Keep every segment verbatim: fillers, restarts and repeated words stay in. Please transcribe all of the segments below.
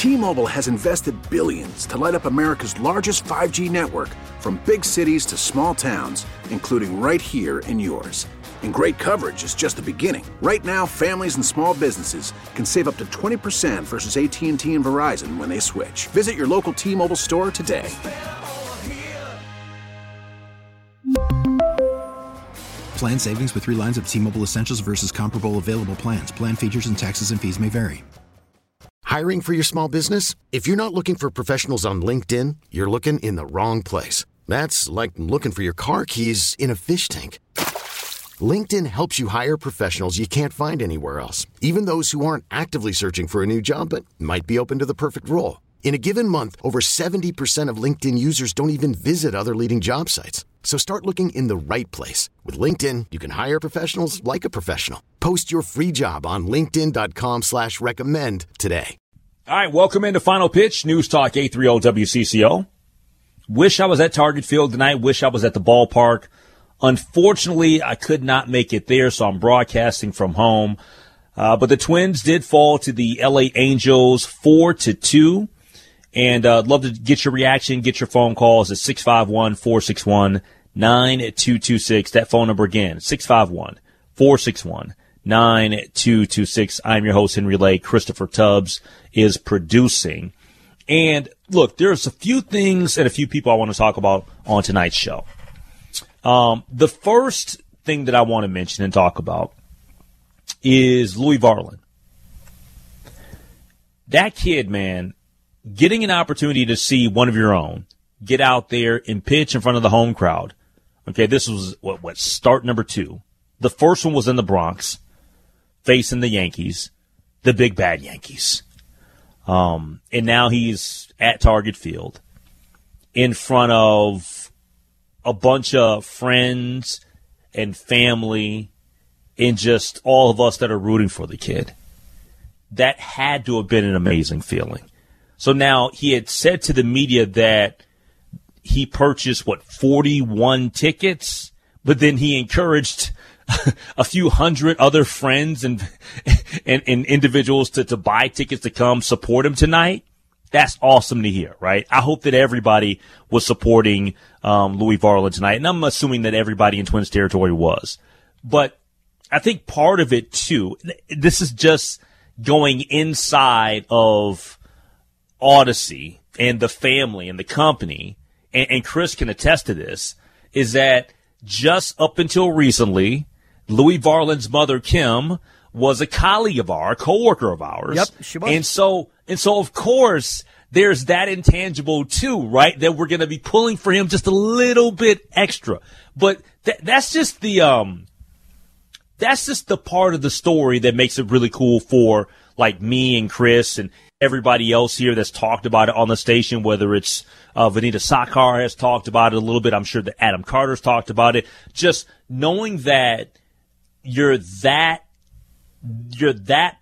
T-Mobile has invested billions to light up America's largest five G network, from big cities to small towns, including right here in yours. And great coverage is just the beginning. Right now, families and small businesses can save up to twenty percent versus A T and T and Verizon when they switch. Visit your local T-Mobile store today. Plan savings with three lines of T-Mobile Essentials versus comparable available plans. Plan features and taxes and fees may vary. Hiring for your small business? If you're not looking for professionals on LinkedIn, you're looking in the wrong place. That's like looking for your car keys in a fish tank. LinkedIn helps you hire professionals you can't find anywhere else, even those who aren't actively searching for a new job but might be open to the perfect role. In a given month, over seventy percent of LinkedIn users don't even visit other leading job sites. So start looking in the right place. With LinkedIn, you can hire professionals like a professional. Post your free job on linkedin.com slash recommend today. All right, welcome into Final Pitch, News Talk eight thirty W C C O. Wish I was at Target Field tonight. Wish I was at the ballpark. Unfortunately, I could not make it there, so I'm broadcasting from home. Uh, but the Twins did fall to the L A Angels four to two. And uh, I'd love to get your reaction, get your phone calls at six five one, four six one, nine two two six. That phone number again, six five one, four six one, nine two two six. I'm your host, Henry Lake. Christopher Tubbs is producing. And look, there's a few things and a few people I want to talk about on tonight's show. Um, the first thing that I want to mention and talk about is Louis Varland. That kid, man, getting an opportunity to see one of your own get out there and pitch in front of the home crowd. Okay, this was what, what start number two. The first one was in the Bronx, facing the Yankees, the big bad Yankees. Um, and now he's at Target Field in front of a bunch of friends and family and just all of us that are rooting for the kid. That had to have been an amazing feeling. So now he had said to the media that he purchased, what, forty-one tickets, but then he encouraged a few hundred other friends and and, and individuals to, to buy tickets to come support him tonight. That's awesome to hear, right? I hope that everybody was supporting um, Louis Varland tonight, and I'm assuming that everybody in Twins territory was. But I think part of it, too, this is just going inside of Odyssey and the family and the company, and, and Chris can attest to this, is that just up until recently, Louis Varland's mother, Kim, was a colleague of ours, a coworker of ours. Yep, she was. And so, and so, of course, there's that intangible, too, right, that we're going to be pulling for him just a little bit extra. But th- that's just the um, that's just the part of the story that makes it really cool for, like, me and Chris and everybody else here that's talked about it on the station, whether it's uh, Vanita Sakar has talked about it a little bit. I'm sure that Adam Carter's talked about it. Just knowing that you're that you're that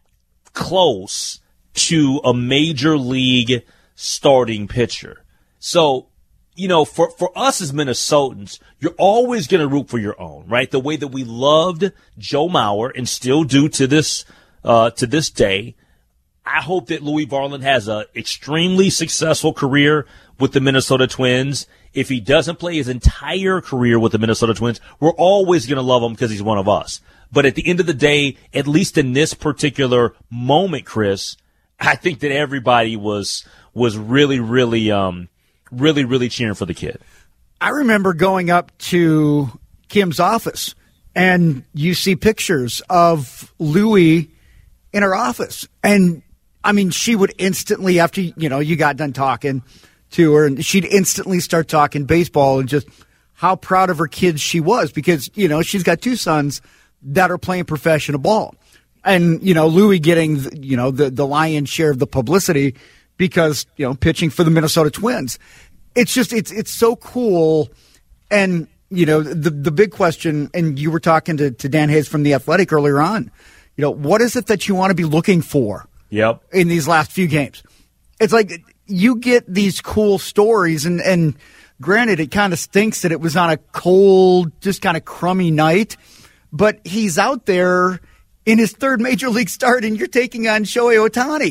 close to a major league starting pitcher. So, you know, for, for us as Minnesotans, you're always going to root for your own, right? The way that we loved Joe Mauer and still do to this uh, to this day. I hope that Louis Varland has an extremely successful career with the Minnesota Twins. If he doesn't play his entire career with the Minnesota Twins, we're always going to love him because he's one of us. But at the end of the day, at least in this particular moment, Chris, I think that everybody was was really, really, um, really, really cheering for the kid. I remember going up to Kim's office, and you see pictures of Louis in her office, and I mean, she would instantly, after, you know, you got done talking to her, and she'd instantly start talking baseball and just how proud of her kids she was because, you know, she's got two sons that are playing professional ball. And, you know, Louis getting, you know, the, the lion's share of the publicity because, you know, pitching for the Minnesota Twins. It's just, it's it's so cool. And, you know, the the big question, and you were talking to, to Dan Hayes from The Athletic earlier on, you know, what is it that you want to be looking for? Yep. In these last few games? It's like you get these cool stories, and, and granted, it kind of stinks that it was on a cold, just kind of crummy night, but he's out there in his third major league start, and you're taking on Shohei Ohtani.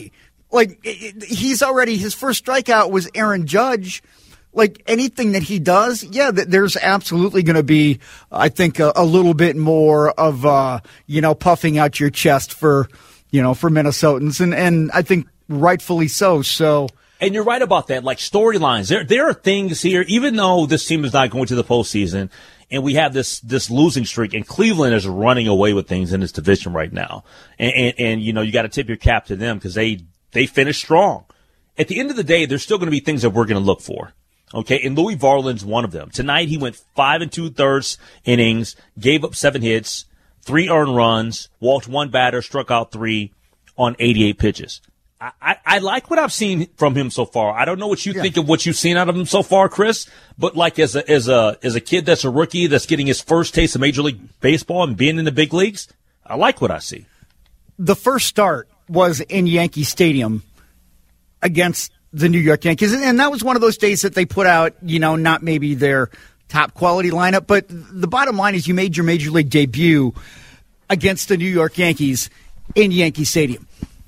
Like, he's already, his first strikeout was Aaron Judge. Like, anything that he does, yeah, there's absolutely going to be, I think, a, a little bit more of, uh, you know, puffing out your chest for, you know, for Minnesotans. And, and I think rightfully so. So. And you're right about that. Like, storylines, there, there are things here, even though this team is not going to the postseason, and we have this, this losing streak, and Cleveland is running away with things in this division right now. And, and, and you know, you got to tip your cap to them because they, they finished strong. At the end of the day, there's still going to be things that we're going to look for. Okay, and Louis Varland's one of them. Tonight he went five and two thirds innings, gave up seven hits, three earned runs, walked one batter, struck out three on eighty-eight pitches. I, I, I like what I've seen from him so far. I don't know what you yeah. think of what you've seen out of him so far, Chris, but like as a as a as a kid that's a rookie that's getting his first taste of Major League Baseball and being in the big leagues, I like what I see. The first start was in Yankee Stadium against the New York Yankees. And that was one of those days that they put out, you know, not maybe their top quality lineup, but the bottom line is you made your Major League debut against the New York Yankees in Yankee Stadium.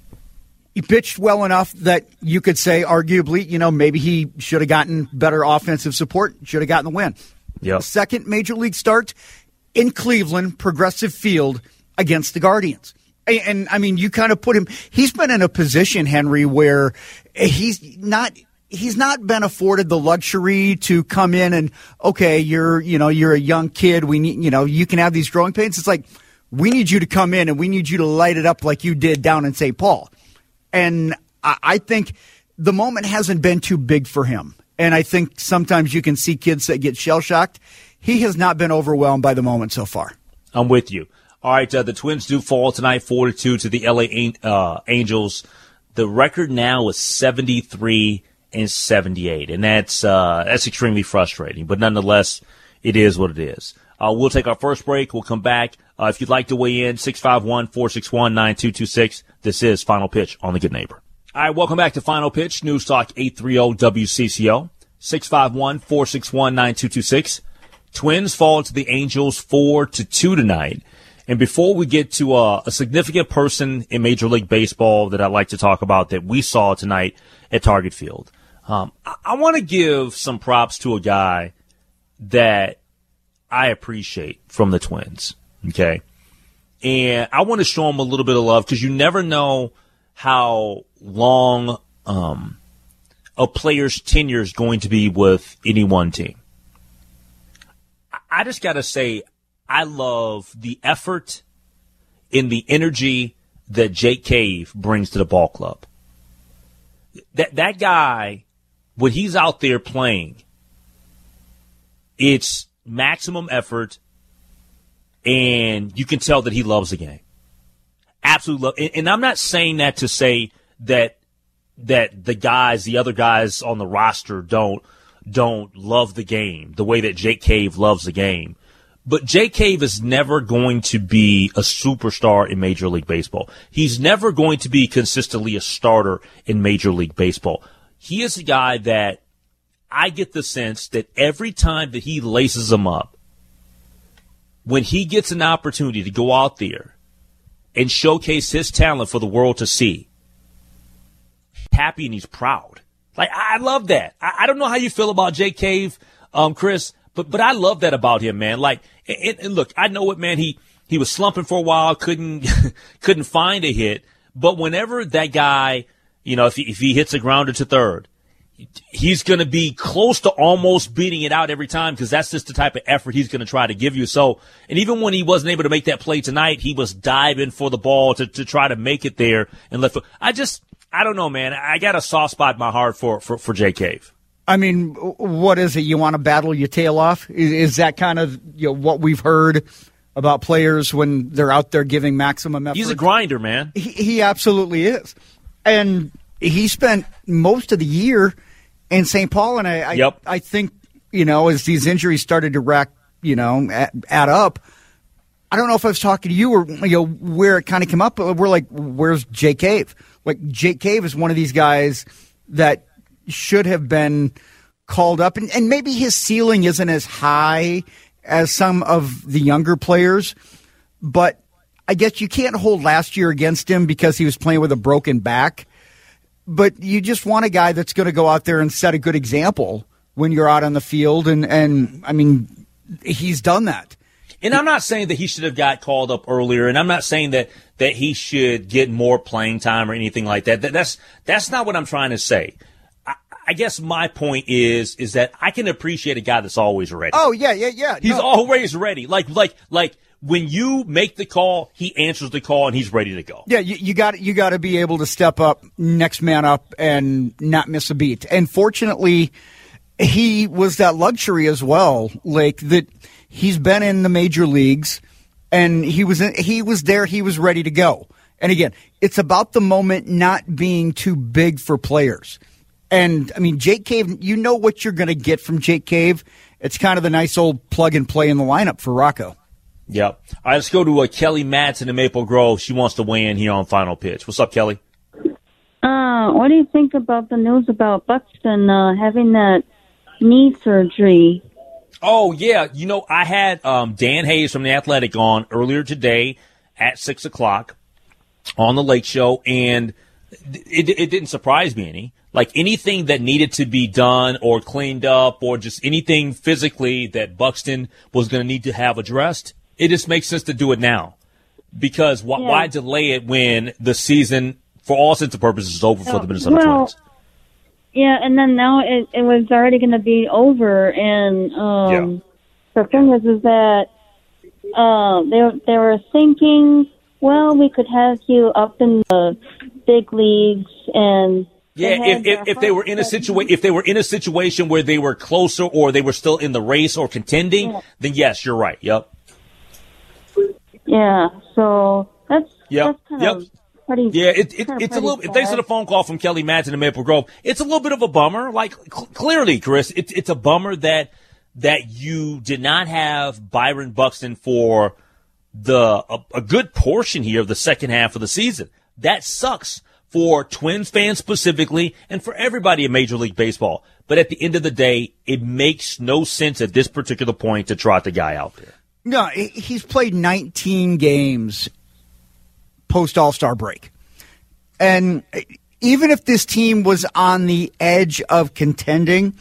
He pitched well enough that you could say, arguably, you know, maybe he should have gotten better offensive support, should have gotten the win. Yep. Second Major League start in Cleveland, Progressive Field against the Guardians. And, I mean, you kind of put him – he's been in a position, Henry, where he's not – he's not been afforded the luxury to come in and, okay, you're, you know, you're a young kid. We need – you know, you can have these growing pains. It's like, we need you to come in and we need you to light it up like you did down in Saint Paul. And I, I think the moment hasn't been too big for him. And I think sometimes you can see kids that get shell-shocked. He has not been overwhelmed by the moment so far. I'm with you. All right, uh, the Twins do fall tonight, four to two to the L A uh, Angels. The record now is seventy-three and seventy-eight, and that's uh, that's extremely frustrating. But nonetheless, it is what it is. Uh, we'll take our first break. We'll come back. Uh, if you'd like to weigh in, six five one, four six one, nine two two six. This is Final Pitch on The Good Neighbor. All right, welcome back to Final Pitch. News Talk eight thirty W C C O, six five one, four six one, nine two two six. Twins fall to the Angels four to two tonight. And before we get to uh, a significant person in Major League Baseball that I'd like to talk about that we saw tonight at Target Field, um, I, I want to give some props to a guy that I appreciate from the Twins, okay? And I want to show him a little bit of love because you never know how long um, a player's tenure is going to be with any one team. I, I just got to say, I love the effort and the energy that Jake Cave brings to the ball club. That that guy, when he's out there playing, it's maximum effort, and you can tell that he loves the game. Absolutely love. And, and I'm not saying that to say that that the guys, the other guys on the roster, don't don't love the game the way that Jake Cave loves the game. But Jake Cave is never going to be a superstar in Major League Baseball. He's never going to be consistently a starter in Major League Baseball. He is a guy that I get the sense that every time that he laces them up, when he gets an opportunity to go out there and showcase his talent for the world to see, he's happy and he's proud. Like, I love that. I, I don't know how you feel about Jake Cave, um, Chris, But but I love that about him, man. Like, and, and look, I know it, man. He he was slumping for a while, couldn't couldn't find a hit. But whenever that guy, you know, if he, if he hits a grounder to third, he's going to be close to almost beating it out every time because that's just the type of effort he's going to try to give you. So, and even when he wasn't able to make that play tonight, he was diving for the ball to to try to make it there and let. I just I don't know, man. I got a soft spot in my heart for for for Jake Cave. I mean, what is it? You want to battle your tail off? Is, is that kind of, you know, what we've heard about players when they're out there giving maximum effort? He's a grinder, man. He, he absolutely is. And he spent most of the year in Saint Paul, and I, yep. I, I think, you know, as these injuries started to rack, you know, add, add up, I don't know if I was talking to you or, you know, where it kind of came up, but we're like, where's Jake Cave? Like, Jake Cave is one of these guys that should have been called up, and, and maybe his ceiling isn't as high as some of the younger players, but I guess you can't hold last year against him because he was playing with a broken back. but you just want a guy that's going to go out there and set a good example when you're out on the field. And, and I mean, he's done that. And I'm not saying that he should have got called up earlier, and I'm not saying that, that he should get more playing time or anything like that. that that's that's not what I'm trying to say. I, I guess my point is is that I can appreciate a guy that's always ready. Oh yeah, yeah, yeah. He's no. always ready. Like like like when you make the call, he answers the call and he's ready to go. Yeah, you, you got you got to be able to step up, next man up, and not miss a beat. And fortunately, he was that luxury as well, like that. He's been in the major leagues, and he was in, he was there. He was ready to go. And again, it's about the moment not being too big for players. And I mean, Jake Cave, you know what you're going to get from Jake Cave. It's kind of the nice old plug and play in the lineup for Rocco. Yep. All right, let's go to uh, Kelly Matson in Maple Grove. She wants to weigh in here on Final Pitch. What's up, Kelly? Uh, what do you think about the news about Buxton uh, having that knee surgery? Oh, yeah. You know, I had um, Dan Hayes from The Athletic on earlier today at six o'clock on the Lake Show, and it, it didn't surprise me any. Like anything that needed to be done or cleaned up or just anything physically that Buxton was going to need to have addressed, it just makes sense to do it now. Because wh- yeah. why delay it when the season, for all intents and purposes, is over for the Minnesota well, Twins? Yeah, and then now it, it was already going to be over, and um, Yeah. the thing is, is that uh, they they were thinking, well, we could have you up in the big leagues, and Yeah, they if, if if they were in a situation, if they were in a situation where they were closer or they were still in the race or contending, Yeah. then yes, you're right. Yep. yeah, so that's Yep. that's kind Yep. of pretty. Yeah, it, it, kinda it's a pretty little. sad. Thanks for the phone call from Kelly Madsen in Maple Grove. It's a little bit of a bummer. Like cl- clearly, Chris, it's it's a bummer that that you did not have Byron Buxton for the a, a good portion here of the second half of the season. That sucks for Twins fans specifically and for everybody in Major League Baseball. But at the end of the day, it makes no sense at this particular point to trot the guy out there. No, he's played nineteen games post All-Star break. And even if this team was on the edge of contending,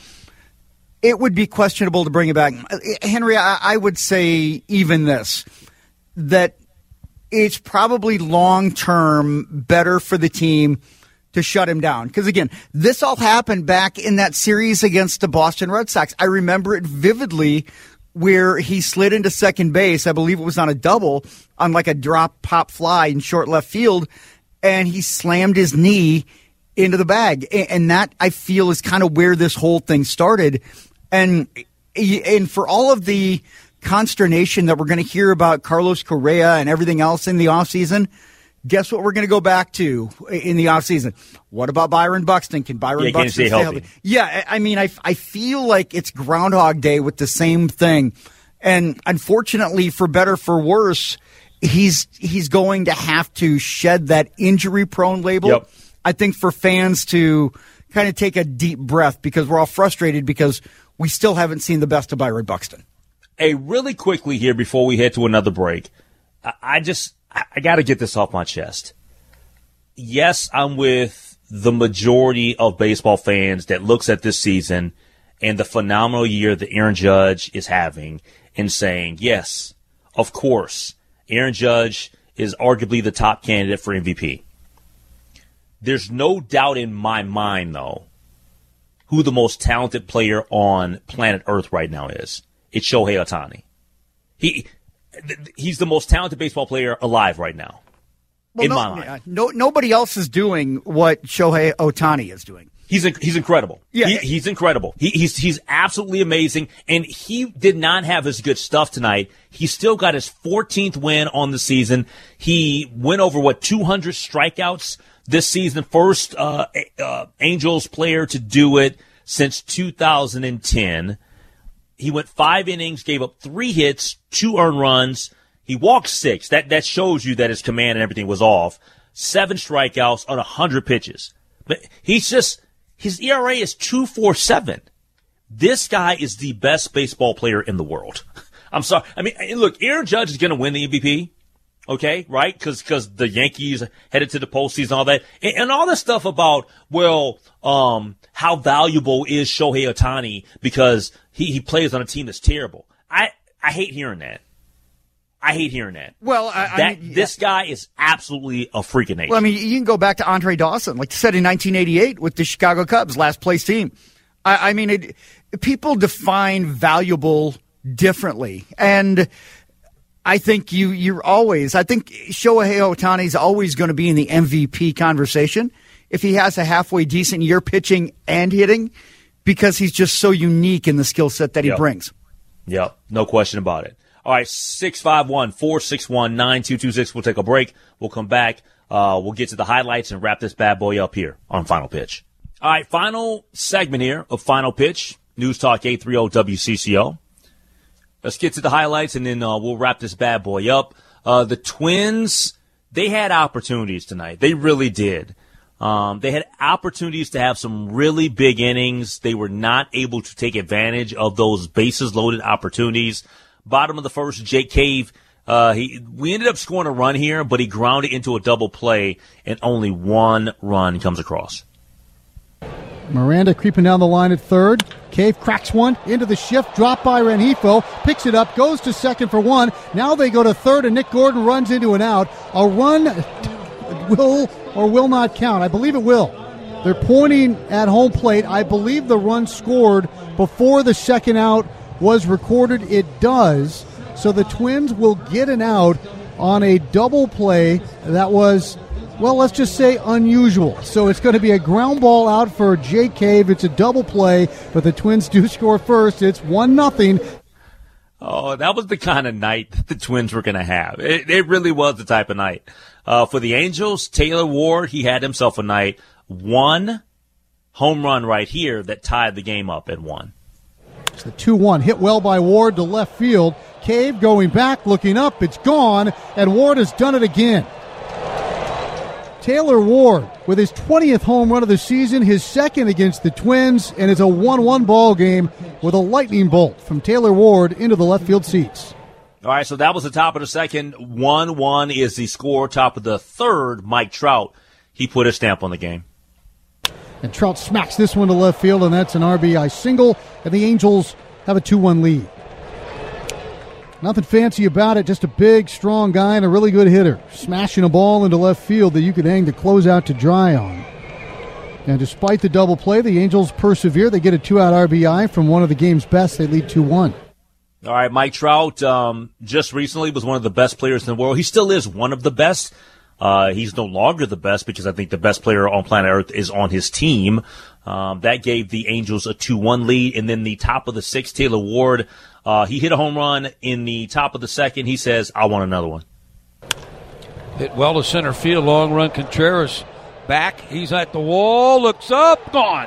it would be questionable to bring it back. Henry, I would say even this, that it's probably long-term better for the team to shut him down. Because, again, this all happened back in that series against the Boston Red Sox. I remember it vividly where he slid into second base. I believe it was on a double on like a drop pop fly in short left field, and he slammed his knee into the bag. And that, I feel, is kind of where this whole thing started. And and for all of the consternation that we're going to hear about Carlos Correa and everything else in the offseason, guess what we're going to go back to in the offseason? What about Byron Buxton? Can Byron Yeah, Buxton can stay stay healthy? healthy? Yeah, I mean, I, I feel like it's Groundhog Day with the same thing. And unfortunately, for better for worse, he's he's going to have to shed that injury-prone label. Yep. I think for fans to kind of take a deep breath, because we're all frustrated because we still haven't seen the best of Byron Buxton. Hey, really quickly here before we head to another break, I, I just I got to get this off my chest. Yes, I'm with the majority of baseball fans that looks at this season and the phenomenal year that Aaron Judge is having and saying, yes, of course, Aaron Judge is arguably the top candidate for M V P. There's no doubt in my mind, though, who the most talented player on planet Earth right now is. It's Shohei Ohtani. He he's the most talented baseball player alive right now. Well, in no, my mind. yeah, no, nobody else is doing what Shohei Ohtani is doing. He's he's incredible. Yeah. He, he's incredible. He, he's he's absolutely amazing. And he did not have his good stuff tonight. He still got his fourteenth win on the season. He went over what two hundred strikeouts this season. First uh, uh, Angels player to do it since two thousand ten. He went five innings, gave up three hits, two earned runs. He walked six. That that shows you that his command and everything was off. Seven strikeouts on one hundred pitches. But he's just, his E R A is two point four seven. This guy is the best baseball player in the world. I'm sorry. I mean, look, Aaron Judge is going to win the M V P. Okay, right? Because because the Yankees headed to the postseason and all that. And, and all this stuff about, well, um, how valuable is Shohei Ohtani because he, he plays on a team that's terrible. I, I hate hearing that. I hate hearing that. Well, I, that I mean, this guy is absolutely a freak of nature. Well, I mean, you can go back to Andre Dawson, like you said in nineteen eighty-eight with the Chicago Cubs, last place team. I, I mean, it, people define valuable differently, and I think you you're always. I think Shohei Ohtani is always going to be in the M V P conversation if he has a halfway decent year pitching and hitting, because he's just so unique in the skill set that he yep. brings. Yep, no question about it. All right, six five one, four six one, nine two two six. We'll take a break. We'll come back. Uh, we'll get to the highlights and wrap this bad boy up here on Final Pitch. All right, final segment here of Final Pitch. News Talk eight thirty W C C O. Let's get to the highlights, and then uh, we'll wrap this bad boy up. Uh, the Twins, they had opportunities tonight. They really did. Um, they had opportunities to have some really big innings. They were not able to take advantage of those bases-loaded opportunities. Bottom of the first, Jake Cave, uh, he, we ended up scoring a run here, but he grounded into a double play, and only one run comes across. Miranda creeping down the line at third. Cave cracks one into the shift, drop by Rengifo, picks it up, goes to second for one. Now they go to third, and Nick Gordon runs into an out. A run will or will not count. I believe it will. They're pointing at home plate. I believe the run scored before the second out was recorded. It does. So the Twins will get an out on a double play that was, well, let's just say unusual. So it's going to be a ground ball out for Jake Cave. It's a double play, but the Twins do score first. It's one nothing. Oh, that was the kind of night that the Twins were going to have. It, it really was the type of night. Uh, for the Angels, Taylor Ward, he had himself a night. One home run right here that tied the game up at one. It's the two one hit well by Ward to left field. Cave going back, looking up. It's gone, and Ward has done it again. Taylor Ward with his twentieth home run of the season, his second against the Twins, and it's a one one ball game with a lightning bolt from Taylor Ward into the left field seats. All right, so that was the top of the second. one one is the score. Top of the third, Mike Trout, he put a stamp on the game. And Trout smacks this one to left field, and that's an R B I single, and the Angels have a two one lead. Nothing fancy about it, just a big, strong guy and a really good hitter, smashing a ball into left field that you could hang the closeout to dry on. And despite the double play, the Angels persevere. They get a two-out R B I from one of the game's best. They lead two one. All right, Mike Trout um, just recently was one of the best players in the world. He still is one of the best. Uh, he's no longer the best because I think the best player on planet Earth is on his team. Um, that gave the Angels a two one lead. And then the top of the sixth, Taylor Ward, uh, he hit a home run in the top of the second. He says, I want another one. Hit well to center field, long run. Contreras back. He's at the wall, looks up, gone.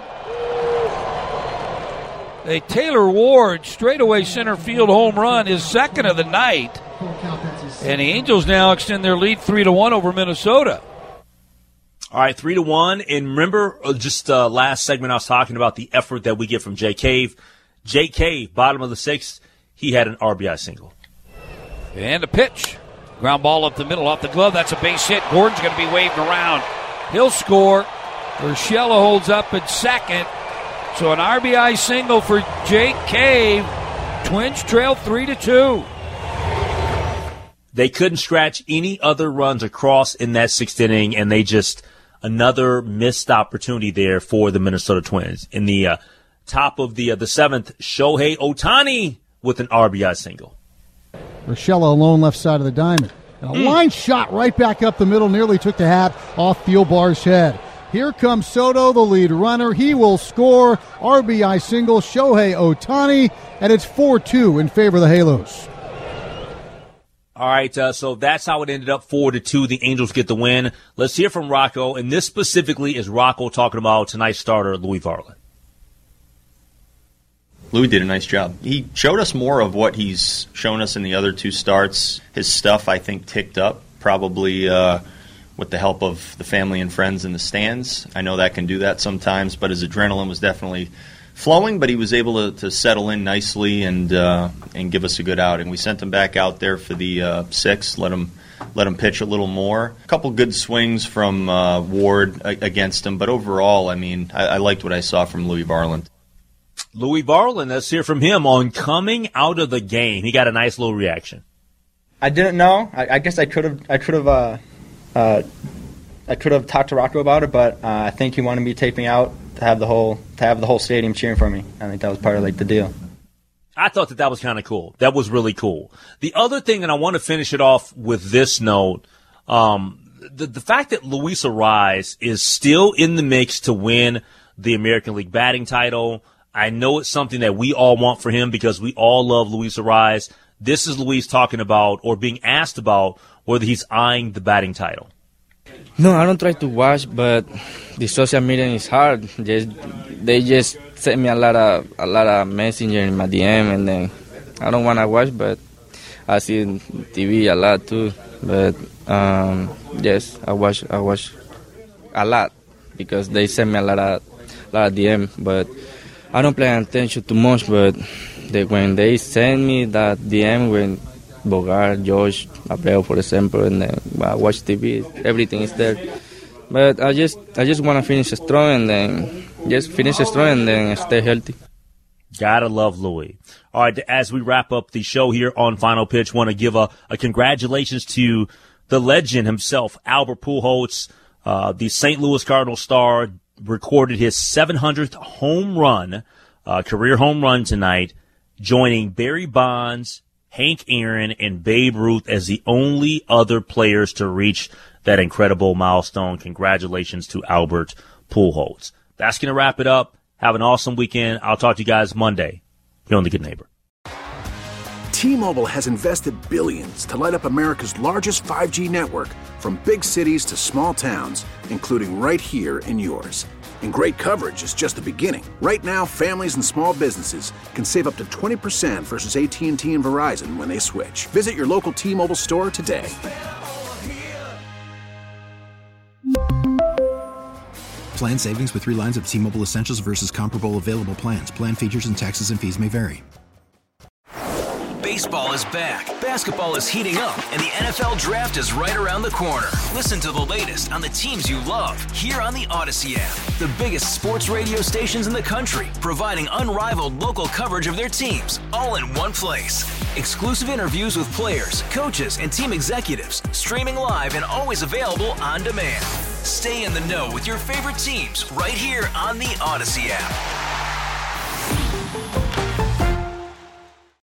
A Taylor Ward straightaway center field home run, his second of the night. And the Angels now extend their lead three to one over Minnesota. All right, three to one. And remember, uh, just uh, last segment I was talking about the effort that we get from Jake Cave. Jake Cave, bottom of the sixth, he had an R B I single. And a pitch. Ground ball up the middle, off the glove. That's a base hit. Gordon's going to be waved around. He'll score. Urshela holds up at second. So an R B I single for Jake Cave. Twins trail three to two. They couldn't scratch any other runs across in that sixth inning, and they just another missed opportunity there for the Minnesota Twins. In the uh, top of the uh, the seventh, Shohei Ohtani with an R B I single. Urshela alone left side of the diamond. And a mm. line shot right back up the middle, nearly took the hat off Thielbar's head. Here comes Soto, the lead runner. He will score. R B I single, Shohei Ohtani, and it's four two in favor of the Halos. All right, uh, so that's how it ended up, four to two. The Angels get the win. Let's hear from Rocco, and this specifically is Rocco talking about tonight's starter, Louis Varland. Louis did a nice job. He showed us more of what he's shown us in the other two starts. His stuff, I think, ticked up, probably uh, with the help of the family and friends in the stands. I know that can do that sometimes, but his adrenaline was definitely flowing, but he was able to, to settle in nicely and uh, and give us a good outing. We sent him back out there for the uh, sixth, let him let him pitch a little more. A couple good swings from uh, Ward against him, but overall, I mean, I, I liked what I saw from Louis Varland. Louis Varland, let's hear from him on coming out of the game. He got a nice little reaction. I didn't know. I, I guess I could have. I could have. Uh, uh, I could have talked to Rocco about it, but uh, I think he wanted me taping out to have the whole to have the whole stadium cheering for me. I think that was part of like the deal. I thought that that was kind of cool. That was really cool. The other thing, and I want to finish it off with this note, um, the, the fact that Luis Arraez is still in the mix to win the American League batting title. I know it's something that we all want for him because we all love Luis Arraez. This is Luis talking about or being asked about whether he's eyeing the batting title. No, I don't try to watch, but the social media is hard. Just they just send me a lot of a lot of messenger in my D M, and then I don't want to watch, but I see T V a lot too. But um, yes, I watch I watch a lot because they send me a lot of a lot of D M, but I don't pay attention too much. But they, when they send me that D M when Bogart, Josh, Abel, for example, and then I watch T V. Everything is there, but I just I just want to finish strong and then just finish strong and then stay healthy. Gotta love Louis. All right, as we wrap up the show here on Final Pitch, want to give a, a congratulations to the legend himself, Albert Pujols, uh, the Saint Louis Cardinals star, recorded his seven hundredth home run, uh, career home run tonight, joining Barry Bonds, Hank Aaron, and Babe Ruth as the only other players to reach that incredible milestone. Congratulations to Albert Pujols. That's going to wrap it up. Have an awesome weekend. I'll talk to you guys Monday here on The Good Neighbor. T-Mobile has invested billions to light up America's largest five G network, from big cities to small towns, including right here in yours. And great coverage is just the beginning. Right now, families and small businesses can save up to twenty percent versus A T and T and Verizon when they switch. Visit your local T-Mobile store today. Plan savings with three lines of T-Mobile Essentials versus comparable available plans. Plan features and taxes and fees may vary. Baseball is back, basketball is heating up, and the N F L Draft is right around the corner. Listen to the latest on the teams you love here on the Odyssey app. The biggest sports radio stations in the country, providing unrivaled local coverage of their teams, all in one place. Exclusive interviews with players, coaches, and team executives, streaming live and always available on demand. Stay in the know with your favorite teams right here on the Odyssey app.